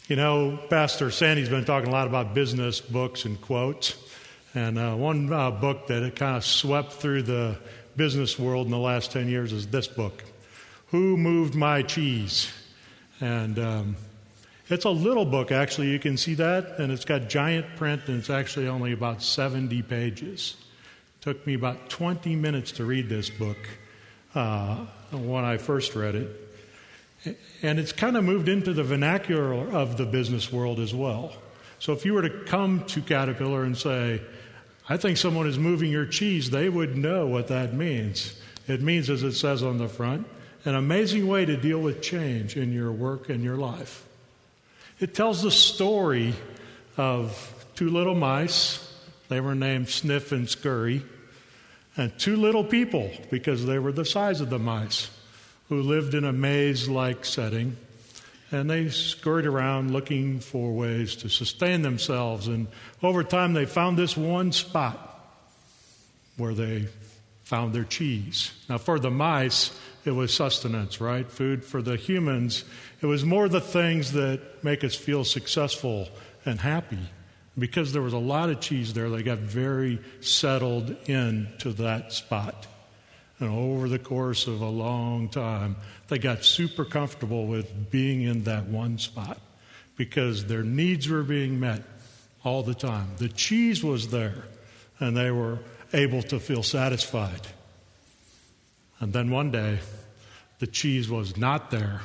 You know, Pastor Sandy's been talking a lot about business books and quotes. And one book that it kind of swept through the business world in the last 10 years is this book, Who Moved My Cheese? And it's a little book, actually. You can see that. And it's got giant print, and it's actually only about 70 pages. It took me about 20 minutes to read this book when I first read it. And it's kind of moved into the vernacular of the business world as well. So if you were to come to Caterpillar and say, I think someone is moving your cheese, they would know what that means. It means, as it says on the front, an amazing way to deal with change in your work and your life. It tells the story of two little mice. They were named Sniff and Scurry. And two little people, because they were the size of the mice, who lived in a maze-like setting, and they scurried around looking for ways to sustain themselves. And over time, they found this one spot where they found their cheese. Now, for the mice, it was sustenance, right? Food. For the humans, it was more the things that make us feel successful and happy. Because there was a lot of cheese there, they got very settled into that spot. And over the course of a long time, they got super comfortable with being in that one spot because their needs were being met all the time. The cheese was there, and they were able to feel satisfied. And then one day, the cheese was not there.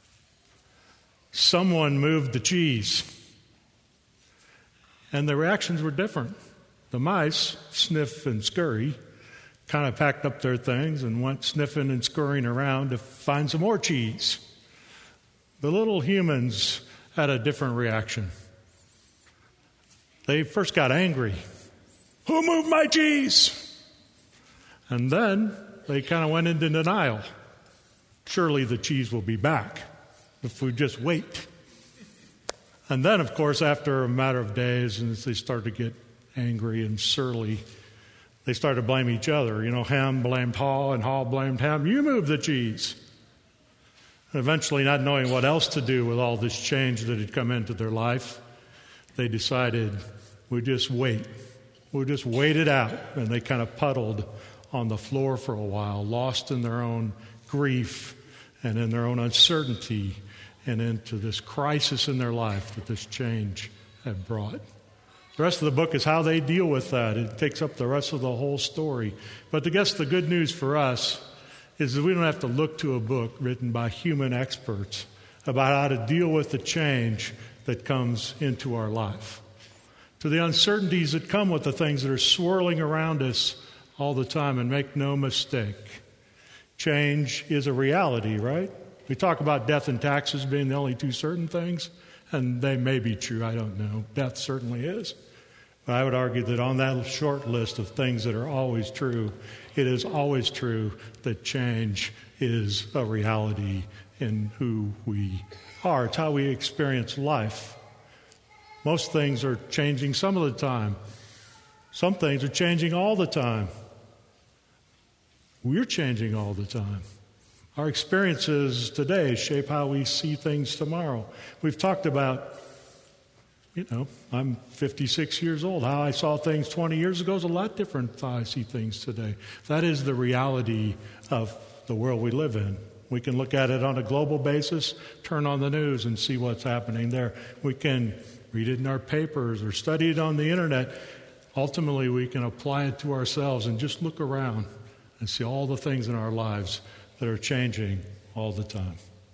Someone moved the cheese, and the reactions were different. The mice, Sniff and Scurry, kind of packed up their things and went sniffing and scurrying around to find some more cheese. The little humans had a different reaction. They first got angry. Who moved my cheese? And then they kind of went into denial. Surely the cheese will be back if we just wait. And then, of course, after a matter of days, and as they started to get angry and surly, they started to blame each other. You know, Ham blamed Haw, and Haw blamed Ham. You moved the cheese. And eventually, not knowing what else to do with all this change that had come into their life, they decided, we'll just wait. We'll just wait it out. And they kind of puddled on the floor for a while, lost in their own grief and in their own uncertainty and into this crisis in their life that this change had brought. The rest of the book is how they deal with that. It takes up the rest of the whole story. But I guess the good news for us is that we don't have to look to a book written by human experts about how to deal with the change that comes into our life, to the uncertainties that come with the things that are swirling around us all the time. And make no mistake, change is a reality, right? We talk about death and taxes being the only two certain things, and they may be true, I don't know. Death certainly is. But I would argue that on that short list of things that are always true, it is always true that change is a reality in who we are. It's how we experience life. Most things are changing some of the time. Some things are changing all the time. We're changing all the time. Our experiences today shape how we see things tomorrow. We've talked about, I'm 56 years old. How I saw things 20 years ago is a lot different than how I see things today. That is the reality of the world we live in. We can look at it on a global basis, turn on the news and see what's happening there. We can read it in our papers or study it on the internet. Ultimately, we can apply it to ourselves and just look around and see all the things in our lives that are changing all the time.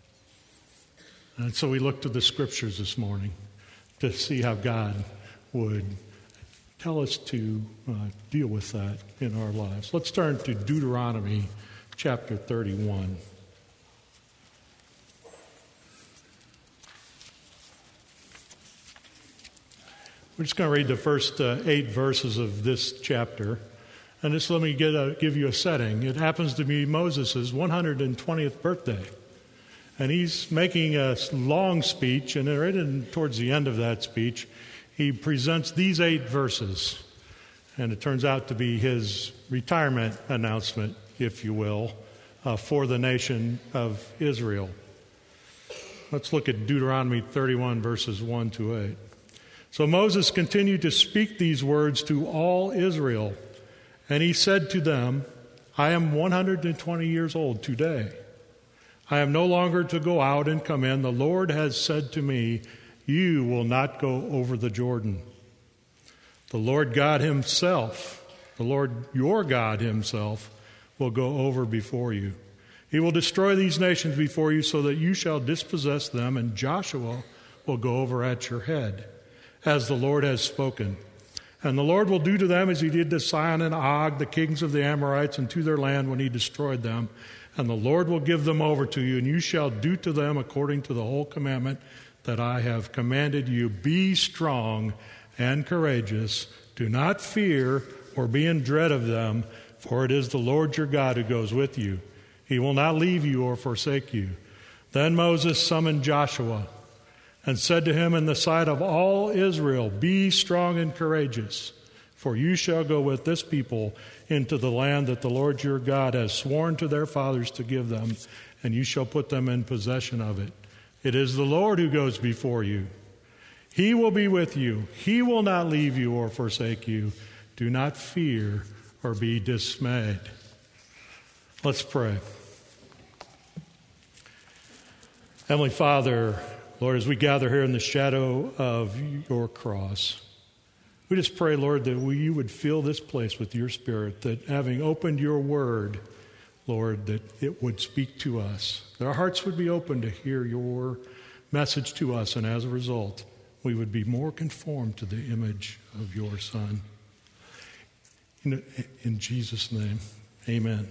And so we look to the scriptures this morning to see how God would tell us to deal with that in our lives. Let's turn to Deuteronomy chapter 31. We're just going to read the first 8 verses of this chapter. And just let me give you a setting. It happens to be Moses' 120th birthday. And he's making a long speech, and right towards the end of that speech, he presents these 8 verses. And it turns out to be his retirement announcement, if you will, for the nation of Israel. Let's look at Deuteronomy 31, verses 1 to 8. So Moses continued to speak these words to all Israel, and he said to them, I am 120 years old today. I am no longer to go out and come in. The Lord has said to me, you will not go over the Jordan. The Lord God himself, the Lord your God himself, will go over before you. He will destroy these nations before you so that you shall dispossess them, and Joshua will go over at your head, as the Lord has spoken. And the Lord will do to them as he did to Sihon and Og, the kings of the Amorites, and to their land when he destroyed them. And the Lord will give them over to you, and you shall do to them according to the whole commandment that I have commanded you. Be strong and courageous. Do not fear or be in dread of them, for it is the Lord your God who goes with you. He will not leave you or forsake you. Then Moses summoned Joshua and said to him in the sight of all Israel, be strong and courageous, for you shall go with this people into the land that the Lord your God has sworn to their fathers to give them, and you shall put them in possession of it. It is the Lord who goes before you. He will be with you. He will not leave you or forsake you. Do not fear or be dismayed. Let's pray. Heavenly Father, Lord, as we gather here in the shadow of your cross, we just pray, Lord, that you would fill this place with your Spirit, that having opened your word, Lord, that it would speak to us, that our hearts would be open to hear your message to us, and as a result, we would be more conformed to the image of your Son. In Jesus' name, amen.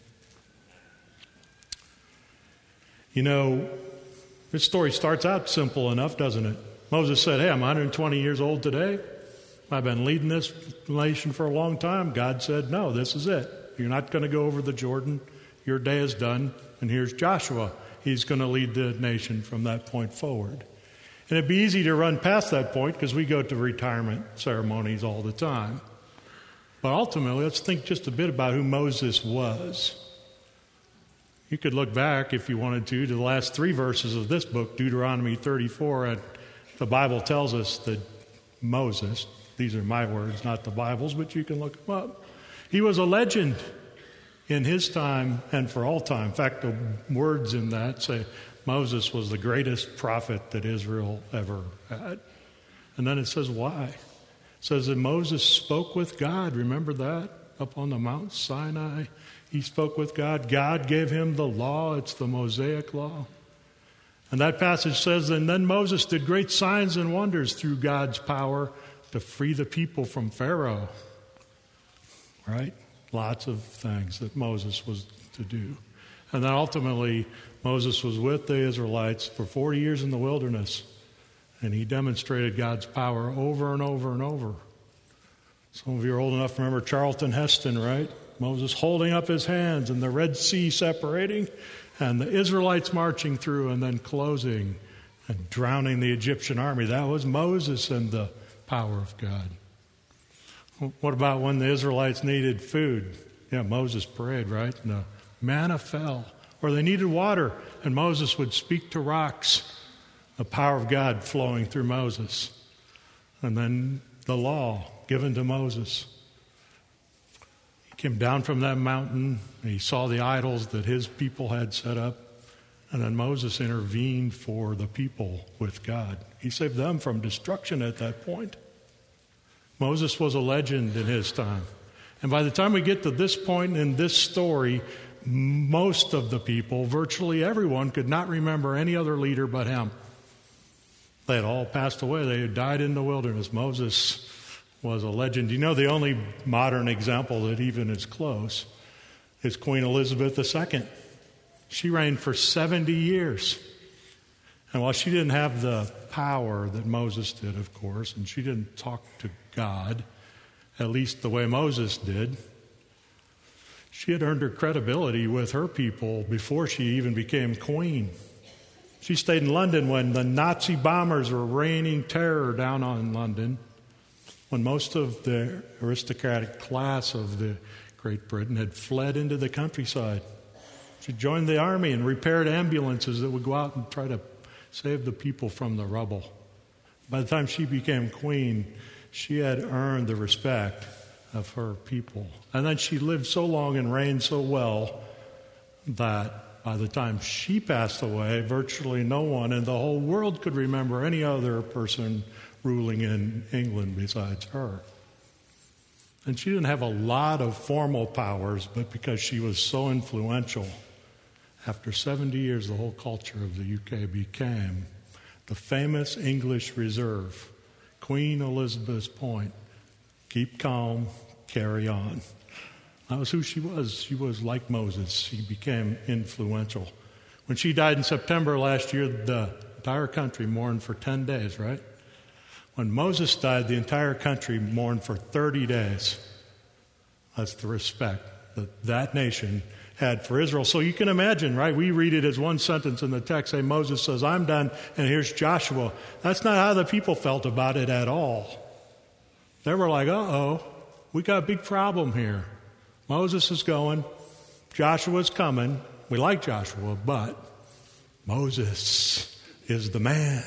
You know, this story starts out simple enough, doesn't it? Moses said, hey, I'm 120 years old today. I've been leading this nation for a long time. God said, no, this is it. You're not going to go over the Jordan. Your day is done. And here's Joshua. He's going to lead the nation from that point forward. And it'd be easy to run past that point because we go to retirement ceremonies all the time. But ultimately, let's think just a bit about who Moses was. You could look back, if you wanted to the last 3 verses of this book, Deuteronomy 34, and the Bible tells us that Moses, these are my words, not the Bible's, but you can look them up. He was a legend in his time and for all time. In fact, the words in that say Moses was the greatest prophet that Israel ever had. And then it says why. It says that Moses spoke with God. Remember that? Up on the Mount Sinai. He spoke with God. God gave him the law. It's the Mosaic law. And that passage says, and then Moses did great signs and wonders through God's power to free the people from Pharaoh. Right? Lots of things that Moses was to do. And then ultimately, Moses was with the Israelites for 40 years in the wilderness. And he demonstrated God's power over and over and over. Some of you are old enough to remember Charlton Heston, right? Moses holding up his hands and the Red Sea separating and the Israelites marching through and then closing and drowning the Egyptian army. That was Moses and the power of God. What about when the Israelites needed food? Yeah, Moses prayed, right? And the manna fell. Or they needed water and Moses would speak to rocks. The power of God flowing through Moses. And then the law given to Moses. He came down from that mountain and he saw the idols that his people had set up. And then Moses intervened for the people with God. He saved them from destruction at that point. Moses was a legend in his time. And by the time we get to this point in this story, most of the people, virtually everyone, could not remember any other leader but him. They had all passed away. They had died in the wilderness. Moses was a legend. You know, the only modern example that even is close is Queen Elizabeth II. She reigned for 70 years. And while she didn't have the power that Moses did, of course, and she didn't talk to God, at least the way Moses did, she had earned her credibility with her people before she even became queen. She stayed in London when the Nazi bombers were raining terror down on London, when most of the aristocratic class of the Great Britain had fled into the countryside. She joined the army and repaired ambulances that would go out and try to save the people from the rubble. By the time she became queen, she had earned the respect of her people. And then she lived so long and reigned so well that by the time she passed away, virtually no one in the whole world could remember any other person ruling in England besides her. And she didn't have a lot of formal powers, but because she was so influential, after 70 years, the whole culture of the UK became the famous English reserve, Queen Elizabeth's Point. Keep calm, carry on. That was who she was. She was like Moses. She became influential. When she died in September last year, the entire country mourned for 10 days, right? When Moses died, the entire country mourned for 30 days. That's the respect that nation had for Israel. So you can imagine, right? We read it as one sentence in the text, say Moses says, I'm done, and here's Joshua. That's not how the people felt about it at all. They were like, uh-oh, we got a big problem here. Moses is going, Joshua's coming. We like Joshua, but Moses is the man.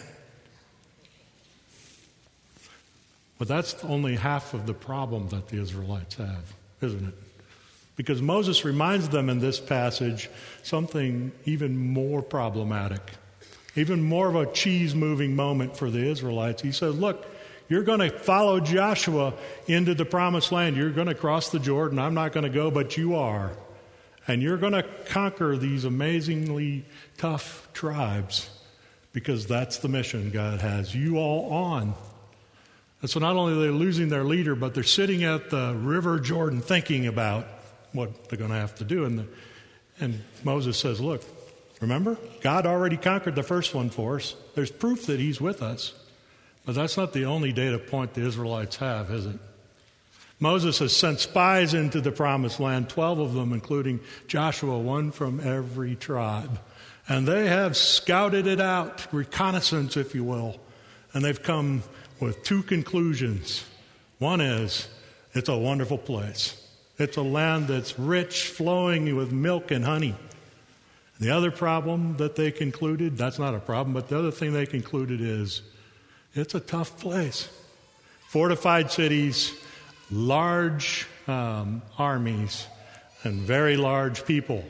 But that's only half of the problem that the Israelites have, isn't it? Because Moses reminds them in this passage something even more problematic, even more of a cheese-moving moment for the Israelites. He says, look, you're going to follow Joshua into the promised land. You're going to cross the Jordan. I'm not going to go, but you are. And you're going to conquer these amazingly tough tribes because that's the mission God has you all on. And so not only are they losing their leader, but they're sitting at the river Jordan thinking about what they're going to have to do. And Moses says, look, remember? God already conquered the first one for us. There's proof that he's with us. But that's not the only data point the Israelites have, is it? Moses has sent spies into the promised land, 12 of them, including Joshua, one from every tribe. And they have scouted it out, reconnaissance, if you will. And they've come with two conclusions. One is, it's a wonderful place. It's a land that's rich, flowing with milk and honey. The other problem that they concluded, that's not a problem, but the other thing they concluded is, it's a tough place. Fortified cities, large armies, and very large people.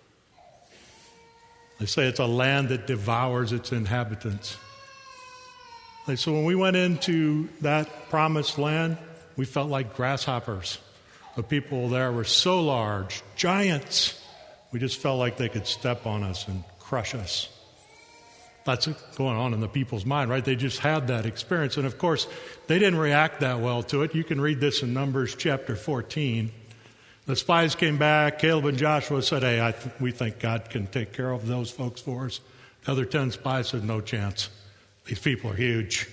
They say it's a land that devours its inhabitants. So when we went into that promised land, we felt like grasshoppers. The people there were so large, giants. We just felt like they could step on us and crush us. That's going on in the people's mind, right? They just had that experience. And of course, they didn't react that well to it. You can read this in Numbers chapter 14. The spies came back. Caleb and Joshua said, hey, we think God can take care of those folks for us. The other 10 spies said, no chance. These people are huge.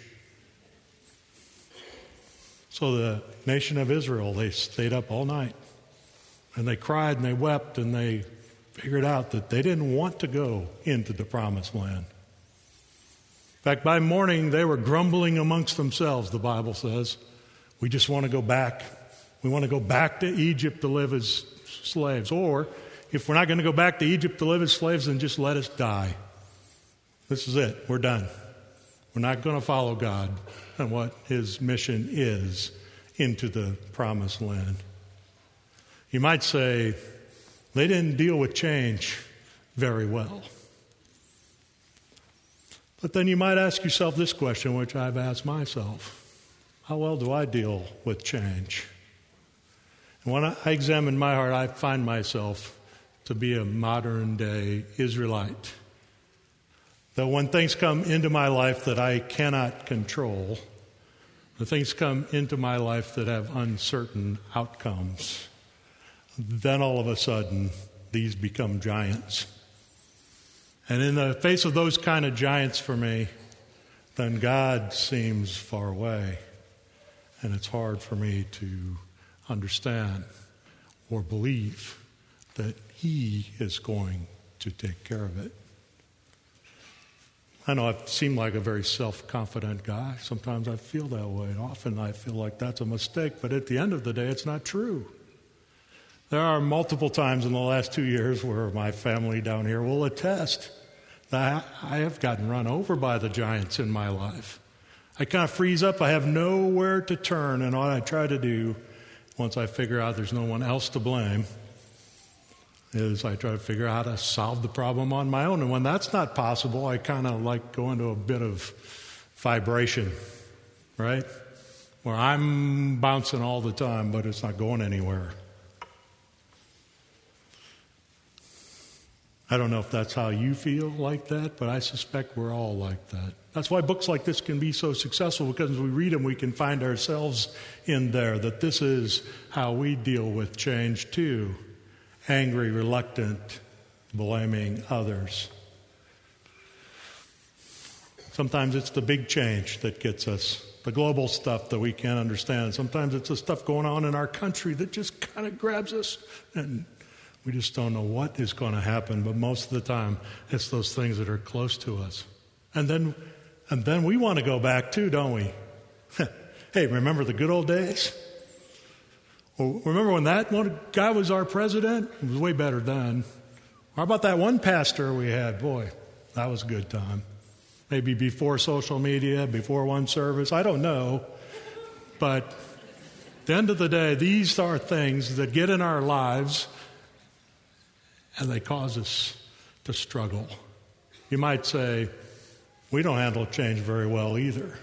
So the nation of Israel, they stayed up all night. And they cried and they wept and they figured out that they didn't want to go into the promised land. In fact, by morning, they were grumbling amongst themselves, the Bible says. We just want to go back. We want to go back to Egypt to live as slaves. Or, if we're not going to go back to Egypt to live as slaves, then just let us die. This is it. We're done. We're not going to follow God and what his mission is into the promised land. You might say, they didn't deal with change very well. But then you might ask yourself this question, which I've asked myself. How well do I deal with change? And when I examine my heart, I find myself to be a modern-day Israelite. That when things come into my life that I cannot control, the things come into my life that have uncertain outcomes, then all of a sudden, these become giants. And in the face of those kind of giants for me, then God seems far away. And it's hard for me to understand or believe that he is going to take care of it. I know I've seemed like a very self-confident guy. Sometimes I feel that way. And often I feel like that's a mistake. But at the end of the day, it's not true. There are multiple times in the last 2 years where my family down here will attest I have gotten run over by the giants in my life. I kind of freeze up. I have nowhere to turn, and all I try to do, once I figure out there's no one else to blame, is I try to figure out how to solve the problem on my own. And when that's not possible, I kind of like go into a bit of vibration, right? Where I'm bouncing all the time, but it's not going anywhere. I don't know if that's how you feel like that, but I suspect we're all like that. That's why books like this can be so successful, because as we read them, we can find ourselves in there, that this is how we deal with change too. Angry, reluctant, blaming others. Sometimes it's the big change that gets us, the global stuff that we can't understand. Sometimes it's the stuff going on in our country that just kind of grabs us, and we just don't know what is going to happen. But most of the time, it's those things that are close to us. And then we want to go back too, don't we? Hey, remember the good old days? Well, remember when that one guy was our president? It was way better then. How about that one pastor we had? Boy, that was a good time. Maybe before social media, before one service, I don't know. But at the end of the day, these are things that get in our lives and they cause us to struggle. You might say, we don't handle change very well either.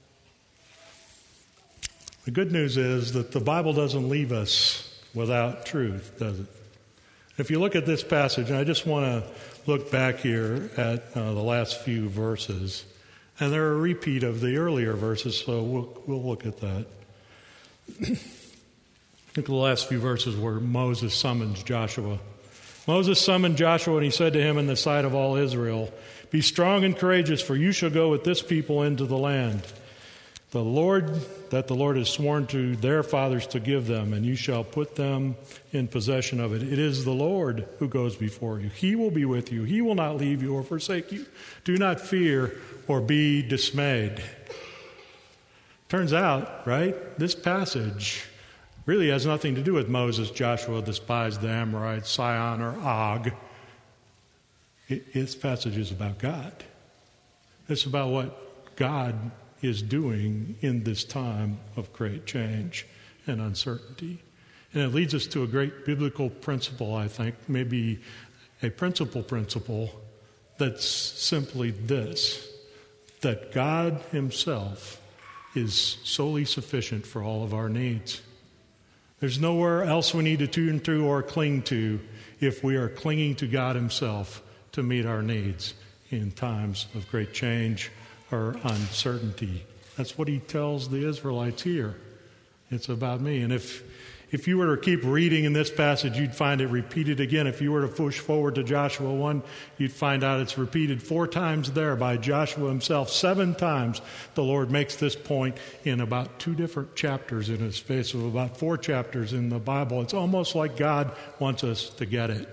The good news is that the Bible doesn't leave us without truth, does it? If you look at this passage, and I just want to look back here at the last few verses, and they're a repeat of the earlier verses, so we'll look at that. Look at the last few verses where Moses summons Joshua. Moses summoned Joshua, and he said to him in the sight of all Israel, "Be strong and courageous, for you shall go with this people into the land that the Lord has sworn to their fathers to give them, and you shall put them in possession of it. It is the Lord who goes before you. He will be with you. He will not leave you or forsake you. Do not fear or be dismayed." Turns out, right, this passage really has nothing to do with Moses, Joshua despised the Amorites, Sihon, or Og. This passage is about God. It's about what God is doing in this time of great change and uncertainty. And it leads us to a great biblical principle, I think, maybe a principle that's simply this, that God himself is solely sufficient for all of our needs. There's nowhere else we need to turn to or cling to if we are clinging to God himself to meet our needs in times of great change or uncertainty. That's what he tells the Israelites here. It's about me. And if you were to keep reading in this passage, you'd find it repeated again. If you were to push forward to Joshua 1, you'd find out it's repeated 4 times there by Joshua himself. 7 times the Lord makes this point in about 2 different chapters in a space of about 4 chapters in the Bible. It's almost like God wants us to get it.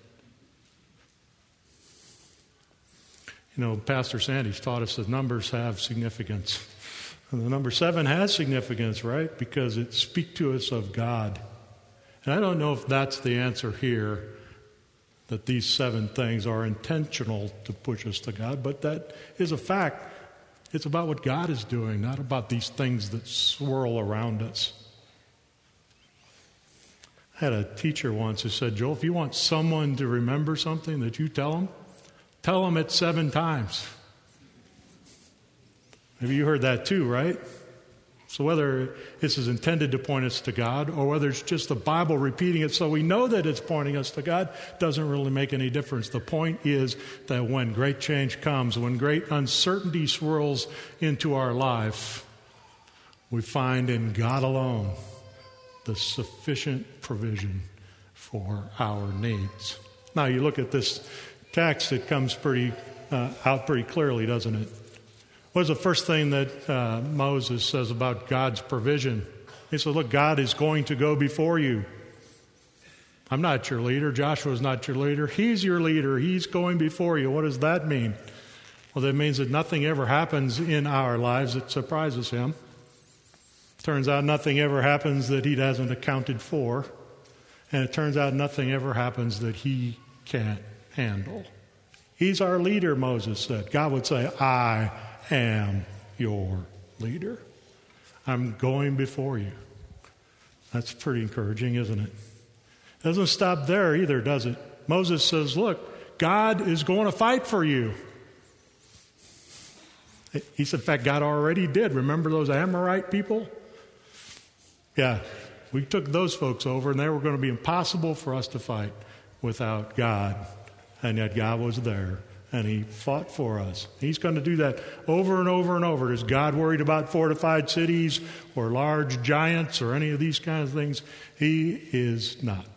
You know, Pastor Sandy's taught us that numbers have significance. And the number 7 has significance, right? Because it speaks to us of God. And I don't know if that's the answer here, that these 7 things are intentional to push us to God, but that is a fact. It's about what God is doing, not about these things that swirl around us. I had a teacher once who said, "Joel, if you want someone to remember something that you tell them it 7 times. Maybe you heard that too, right? So whether this is intended to point us to God or whether it's just the Bible repeating it so we know that it's pointing us to God doesn't really make any difference. The point is that when great change comes, when great uncertainty swirls into our life, we find in God alone the sufficient provision for our needs. Now you look at this text, it comes out pretty clearly, doesn't it? What is the first thing that Moses says about God's provision? He says, look, God is going to go before you. I'm not your leader. Joshua's not your leader. He's your leader. He's going before you. What does that mean? Well, that means that nothing ever happens in our lives that surprises him. Turns out nothing ever happens that he hasn't accounted for. And it turns out nothing ever happens that he can't handle. He's our leader, Moses said. God would say, I am your leader. I'm going before you. That's pretty encouraging, isn't it? It doesn't stop there either, does it? Moses says, look, God is going to fight for you. He said, in fact, God already did. Remember those Amorite people? Yeah, we took those folks over, and they were going to be impossible for us to fight without God. And yet God was there, and he fought for us. He's going to do that over and over and over. Is God worried about fortified cities or large giants or any of these kinds of things? He is not.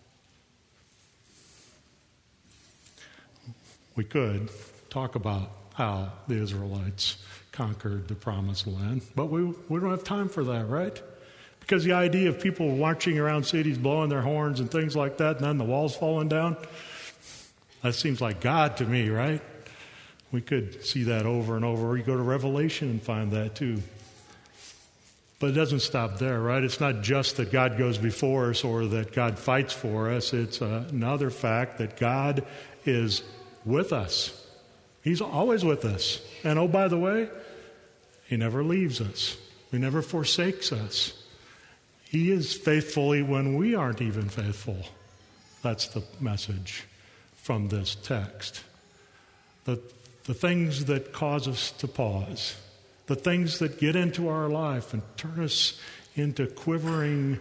We could talk about how the Israelites conquered the promised land, but we don't have time for that, right? Because the idea of people marching around cities, blowing their horns and things like that, and then the walls falling down, that seems like God to me, right? We could see that over and over. Or you go to Revelation and find that too. But it doesn't stop there, right? It's not just that God goes before us or that God fights for us. It's another fact that God is with us. He's always with us. And oh, by the way, he never leaves us. He never forsakes us. He is faithfully when we aren't even faithful. That's the message from this text. The things that cause us to pause, the things that get into our life and turn us into quivering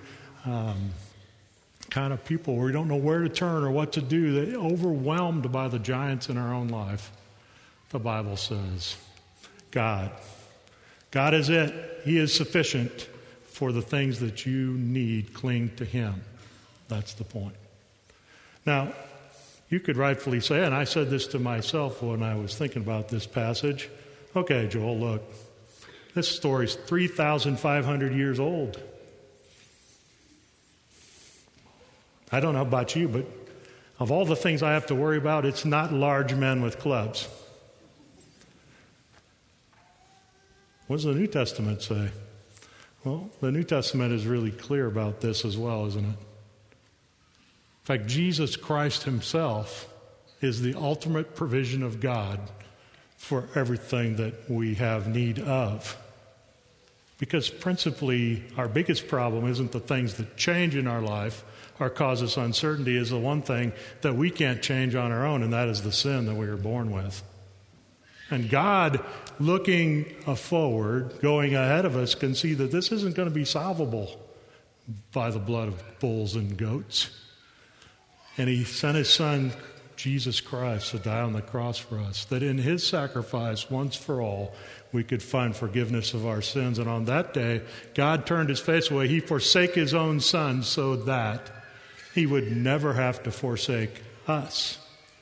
kind of people where we don't know where to turn or what to do, they're overwhelmed by the giants in our own life. The Bible says, God is it. He is sufficient for the things that you need. Cling to him. That's the point. Now, you could rightfully say, and I said this to myself when I was thinking about this passage, okay, Joel, look, this story's 3,500 years old. I don't know about you, but of all the things I have to worry about, it's not large men with clubs. What does the New Testament say? Well, the New Testament is really clear about this as well, isn't it? In fact, Jesus Christ himself is the ultimate provision of God for everything that we have need of. Because principally, our biggest problem isn't the things that change in our life or cause us uncertainty, is the one thing that we can't change on our own, and that is the sin that we were born with. And God, looking forward, going ahead of us, can see that this isn't going to be solvable by the blood of bulls and goats. And he sent his son, Jesus Christ, to die on the cross for us, that in his sacrifice, once for all, we could find forgiveness of our sins. And on that day, God turned his face away. He forsake his own son so that he would never have to forsake us.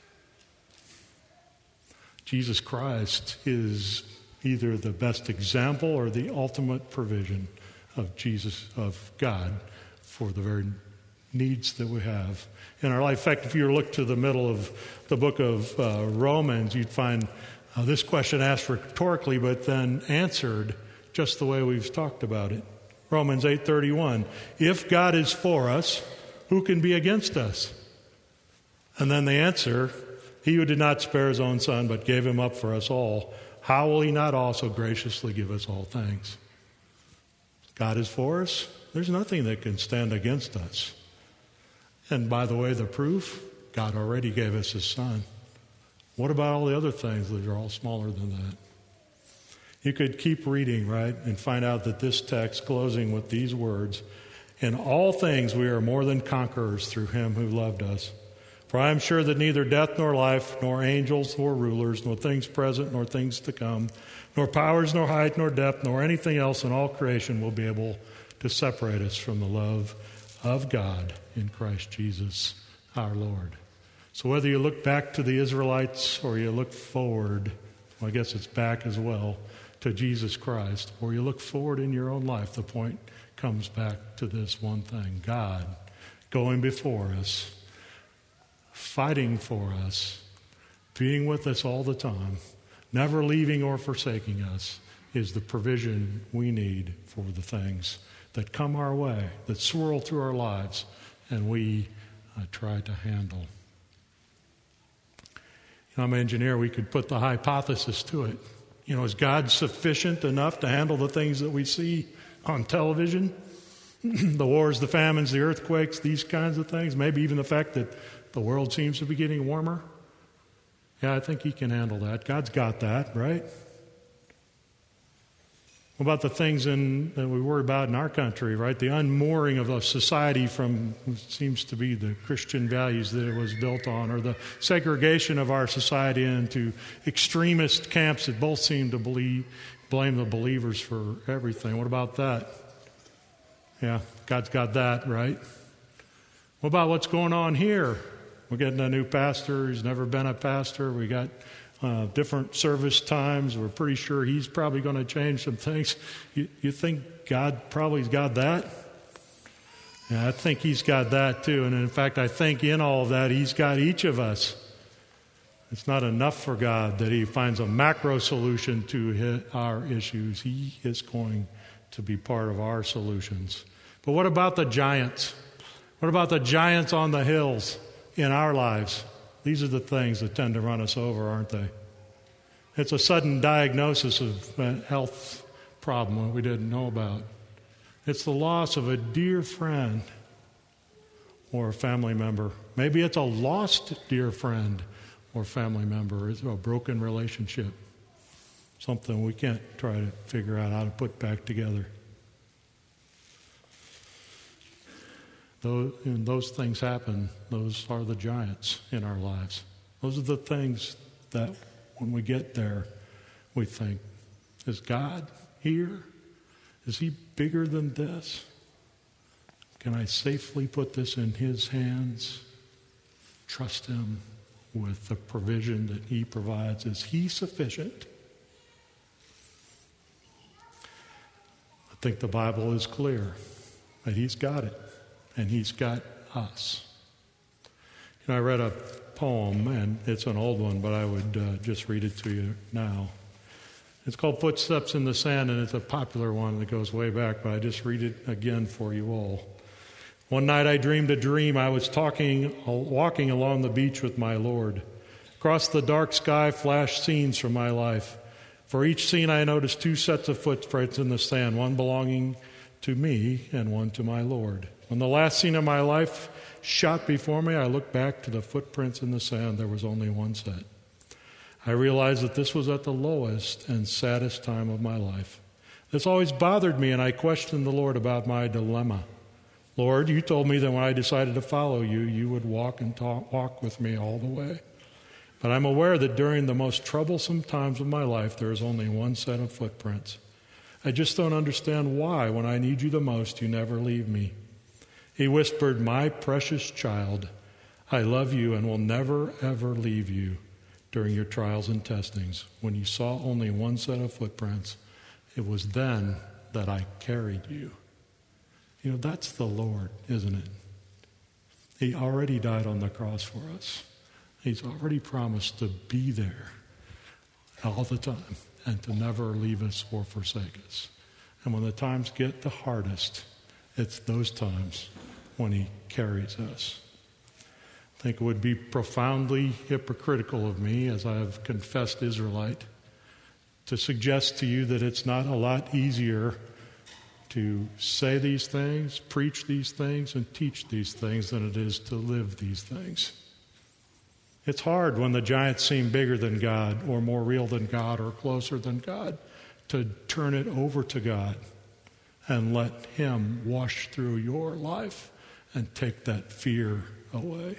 Jesus Christ is either the best example or the ultimate provision of God for the very needs that we have in our life. In fact, if you look to the middle of the book of Romans, you'd find this question asked rhetorically, but then answered just the way we've talked about it. Romans 8:31, if God is for us, who can be against us? And then the answer, he who did not spare his own son, but gave him up for us all, how will he not also graciously give us all things? God is for us. There's nothing that can stand against us. And by the way, the proof, God already gave us his son. What about all the other things that are all smaller than that? You could keep reading, right, and find out that this text, closing with these words, in all things we are more than conquerors through him who loved us. For I am sure that neither death nor life, nor angels nor rulers, nor things present nor things to come, nor powers nor height nor depth, nor anything else in all creation will be able to separate us from the love of God in Christ Jesus our Lord. So whether you look back to the Israelites or you look forward, well, I guess it's back as well, to Jesus Christ, or you look forward in your own life, the point comes back to this one thing: God going before us, fighting for us, being with us all the time, never leaving or forsaking us, is the provision we need for the things that come our way, that swirl through our lives, and we try to handle. I'm an engineer. We could put the hypothesis to it. Is God sufficient enough to handle the things that we see on television? The wars, the famines, the earthquakes, these kinds of things. Maybe even the fact that the world seems to be getting warmer. Yeah, I think he can handle that. God's got that, right? What about the things that we worry about in our country, right? The unmooring of a society from what seems to be the Christian values that it was built on, or the segregation of our society into extremist camps that both seem to blame the believers for everything. What about that? Yeah, God's got that, right? What about what's going on here? We're getting a new pastor. He's never been a pastor. We got different service times. We're pretty sure he's probably going to change some things. You think God probably's got that? Yeah, I think he's got that too. And in fact, I think in all of that, he's got each of us. It's not enough for God that he finds a macro solution to our issues. He is going to be part of our solutions. But what about the giants? What about the giants on the hills in our lives? These are the things that tend to run us over, aren't they? It's a sudden diagnosis of a health problem that we didn't know about. It's the loss of a dear friend or a family member. Maybe it's a lost dear friend or family member. It's a broken relationship. Something we can't try to figure out how to put back together. Those things happen. Those are the giants in our lives. Those are the things that when we get there, we think, is God here? Is he bigger than this? Can I safely put this in his hands? Trust him with the provision that he provides. Is he sufficient? I think the Bible is clear that he's got it. And he's got us. I read a poem, and it's an old one, but I would just read it to you now. It's called Footsteps in the Sand, and it's a popular one that goes way back, but I just read it again for you all. One night I dreamed a dream. I was walking along the beach with my Lord. Across the dark sky flashed scenes from my life. For each scene I noticed two sets of footprints in the sand, one belonging to me and one to my Lord. When the last scene of my life shot before me, I looked back to the footprints in the sand. There was only one set. I realized that this was at the lowest and saddest time of my life. This always bothered me, and I questioned the Lord about my dilemma. Lord, you told me that when I decided to follow you, you would walk with me all the way. But I'm aware that during the most troublesome times of my life, there is only one set of footprints. I just don't understand why, when I need you the most, you never leave me. He whispered, my precious child, I love you and will never, ever leave you during your trials and testings. When you saw only one set of footprints, it was then that I carried you. That's the Lord, isn't it? He already died on the cross for us. He's already promised to be there all the time and to never leave us or forsake us. And when the times get the hardest, it's those times when he carries us. I think it would be profoundly hypocritical of me, as I have confessed Israelite, to suggest to you that it's not a lot easier to say these things, preach these things, and teach these things than it is to live these things. It's hard when the giants seem bigger than God or more real than God or closer than God to turn it over to God and let him wash through your life and take that fear away.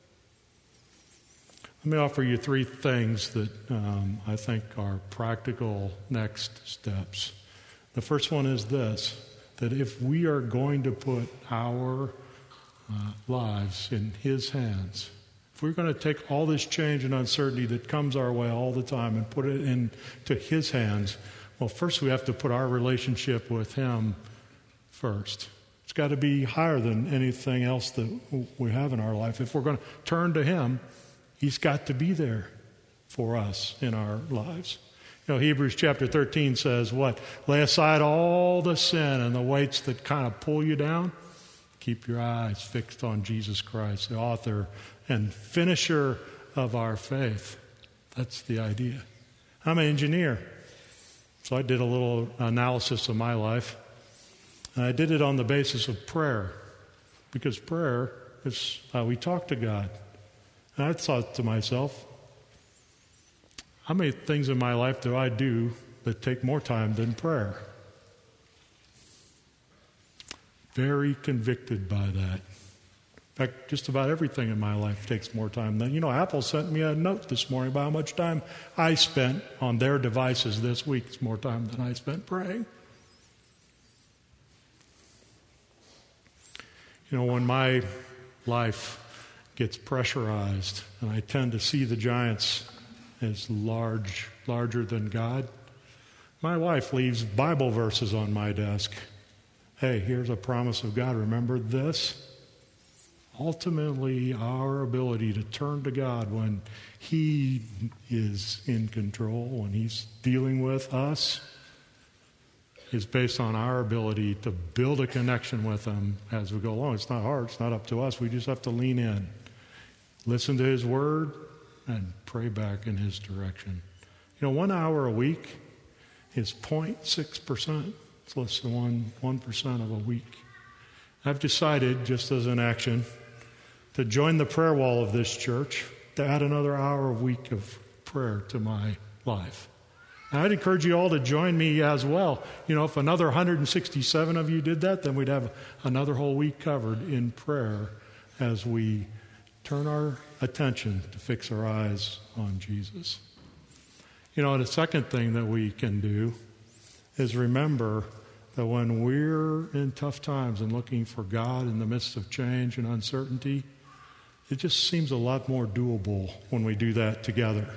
Let me offer you three things that I think are practical next steps. The first one is this, that if we are going to put our lives in his hands, if we're going to take all this change and uncertainty that comes our way all the time and put it into his hands, well, first we have to put our relationship with him first. It's got to be higher than anything else that we have in our life. If we're going to turn to him, he's got to be there for us in our lives. Hebrews chapter 13 says what? Lay aside all the sin and the weights that kind of pull you down. Keep your eyes fixed on Jesus Christ, the author and finisher of our faith. That's the idea. I'm an engineer, so I did a little analysis of my life. And I did it on the basis of prayer, because prayer is how we talk to God. And I thought to myself, how many things in my life do I do that take more time than prayer? Very convicted by that. In fact, just about everything in my life takes more time than... Apple sent me a note this morning about how much time I spent on their devices this week. It's more time than I spent praying. When my life gets pressurized and I tend to see the giants as larger than God, my wife leaves Bible verses on my desk. Hey, here's a promise of God. Remember this? Ultimately, our ability to turn to God when He is in control, when He's dealing with us, is based on our ability to build a connection with Him as we go along. It's not hard. It's not up to us. We just have to lean in, listen to His Word, and pray back in His direction. 1 hour a week is 0.6%. It's less than 1% of a week. I've decided, just as an action, to join the prayer wall of this church, to add another hour a week of prayer to my life. And I'd encourage you all to join me as well. If another 167 of you did that, then we'd have another whole week covered in prayer as we turn our attention to fix our eyes on Jesus. The second thing that we can do is remember that when we're in tough times and looking for God in the midst of change and uncertainty, it just seems a lot more doable when we do that together.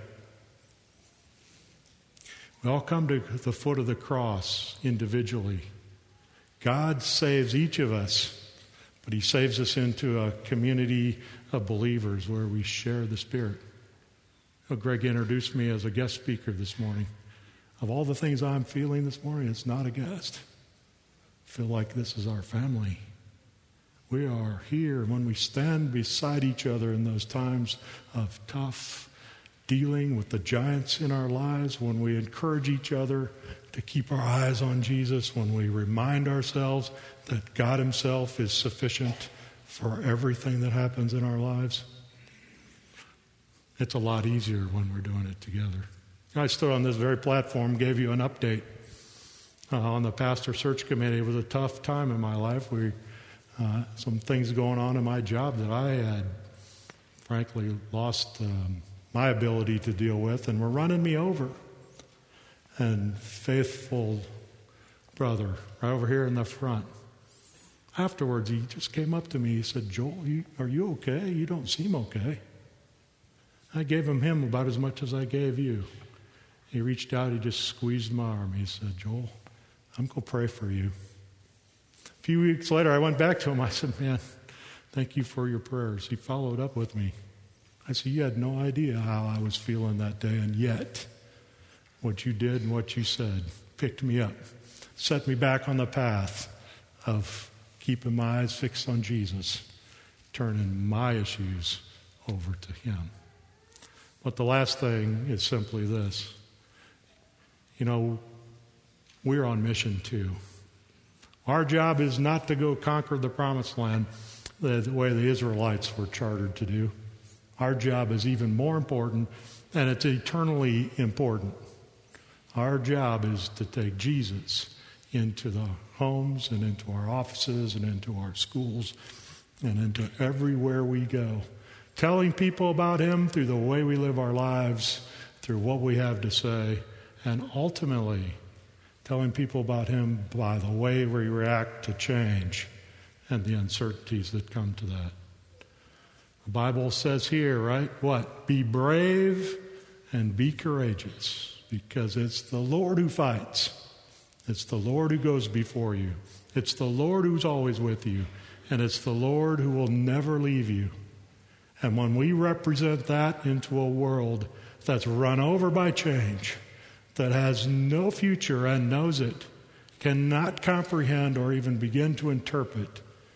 We all come to the foot of the cross individually. God saves each of us, but He saves us into a community of believers where we share the Spirit. Greg introduced me as a guest speaker this morning. Of all the things I'm feeling this morning, it's not a guest. I feel like this is our family. We are here when we stand beside each other in those times of tough dealing with the giants in our lives, when we encourage each other to keep our eyes on Jesus, when we remind ourselves that God Himself is sufficient for everything that happens in our lives. It's a lot easier when we're doing it together. I stood on this very platform, gave you an update on the pastor search committee. It was a tough time in my life. Some things going on in my job that I had, frankly, lost my ability to deal with, and were running me over. And faithful brother, right over here in the front, afterwards he just came up to me. He said, "Joel, are you okay? You don't seem okay." I gave him about as much as I gave you. He reached out, he just squeezed my arm. He said, "Joel, I'm going to pray for you." A few weeks later, I went back to him. I said, "Man, thank you for your prayers." He followed up with me. I said, "You had no idea how I was feeling that day, and yet what you did and what you said picked me up, set me back on the path of keeping my eyes fixed on Jesus, turning my issues over to Him." But the last thing is simply this. We're on mission too. Our job is not to go conquer the promised land the way the Israelites were chartered to do. Our job is even more important, and it's eternally important. Our job is to take Jesus into the homes and into our offices and into our schools and into everywhere we go, telling people about Him through the way we live our lives, through what we have to say, and ultimately telling people about Him by the way we react to change and the uncertainties that come to that. The Bible says here, right? What? Be brave and be courageous, because it's the Lord who fights. It's the Lord who goes before you. It's the Lord who's always with you. And it's the Lord who will never leave you. And when we represent that into a world that's run over by change, that has no future and knows it, cannot comprehend or even begin to interpret,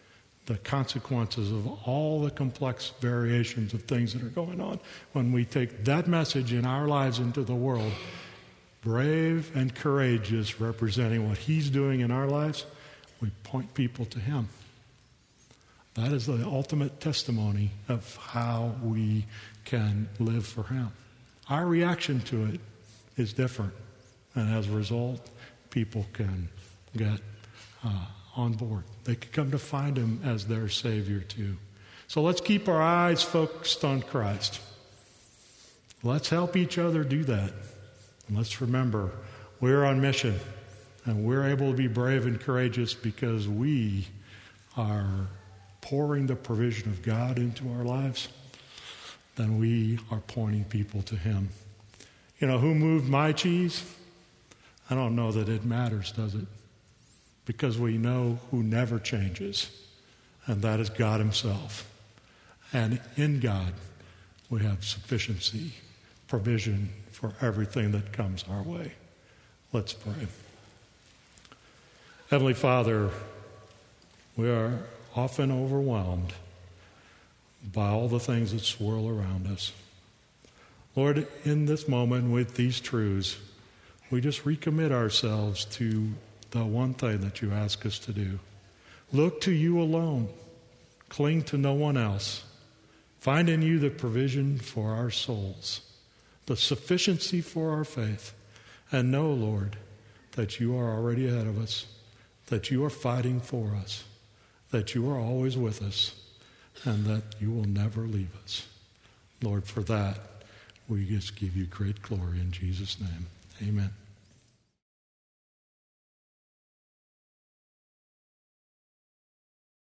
the consequences of all the complex variations of things that are going on. When we take that message in our lives into the world, brave and courageous, representing what he's doing in our lives, we point people to him. That is the ultimate testimony of how we can live for him. Our reaction to it is different. And as a result, people can get on board. They can come to find him as their Savior too. So let's keep our eyes focused on Christ. Let's help each other do that. And let's remember, we're on mission. And we're able to be brave and courageous because we are pouring the provision of God into our lives. Then we are pointing people to him. You know, who moved my cheese? I don't know that it matters, does it? Because we know who never changes, and that is God himself. And in God, we have sufficiency, provision for everything that comes our way. Let's pray. Heavenly Father, we are often overwhelmed by all the things that swirl around us. Lord, in this moment with these truths, we just recommit ourselves to the one thing that you ask us to do. Look to you alone. Cling to no one else. Find in you the provision for our souls, the sufficiency for our faith. And know, Lord, that you are already ahead of us, that you are fighting for us, that you are always with us, and that you will never leave us. Lord, for that, we just give you great glory in Jesus' name. Amen.